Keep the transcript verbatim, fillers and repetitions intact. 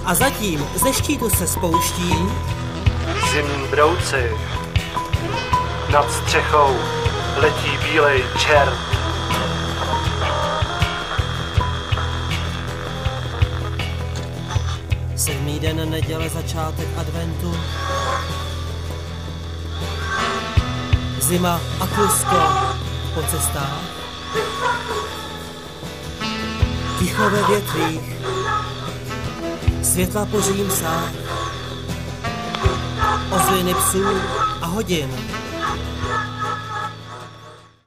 A zatím ze štítu se spouští zimní brouci. Nad střechou letí bílej čert. sedmý den neděle, začátek adventu. Zima a klusko po cestách. Ticho ve větvích, světla po římsách, ozvěny psů a hodin.